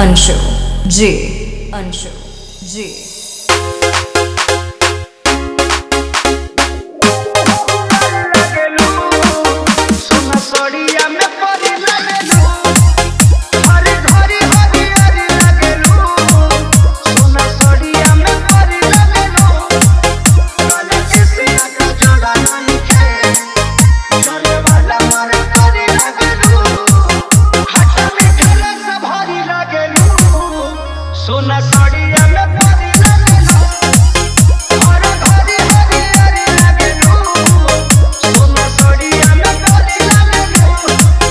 अंशु जी, अंशु जी। सोना साड़िया में परी लगेलू और घरी हरी हरी लगेलू। सोना साड़िया में परी लगेलू।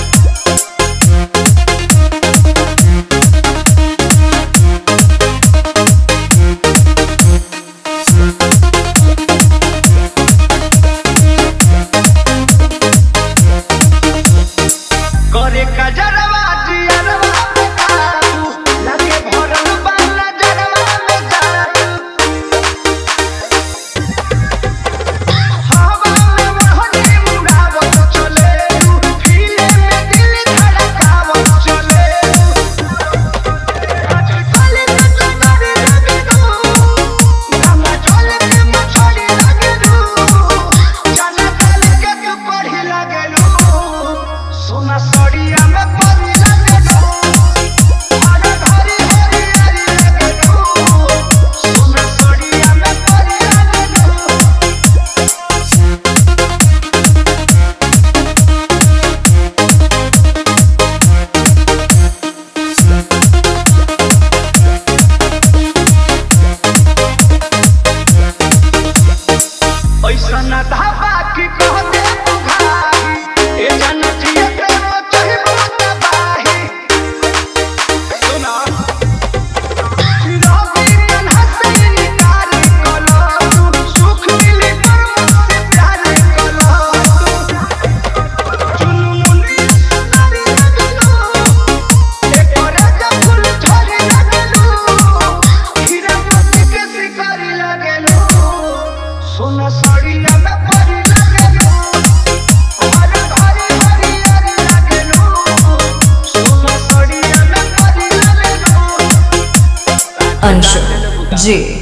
करे कजरवा जियरवा पे काबू लगे भरल बाला जरवा में जादू। हवा में मोहनी मुड़ावत चलेलू, फीले में दिल धड़कावत चलेलू। खाली से डरे लगेलू, गंगा जल के मछली लगेलू। जाना चल के तू पढ़ी लगेलू। सोना साड़िया में परी लगेलू और घरी हरी हरी लगेलू। सोना साड़िया में परी लगेलू। ऐसा ना धाबा की कह दे तू भाई, ए जाना जिया के वो चाहिए तबाही। सुना रवि कन्हा से निकार कलो तू, सुख मिली पर मुझसे प्यार कलो तू। चुनमुनी सुंदरी लगेलू, एक और फूल झड़ी लगेलू। हीरा मोती के शिकारी लगेलू। सोना साड़िया में परी लगेलू और घरी हरी हरी लगेलू। सोना साड़िया में परी लगेलू। अंशु जी।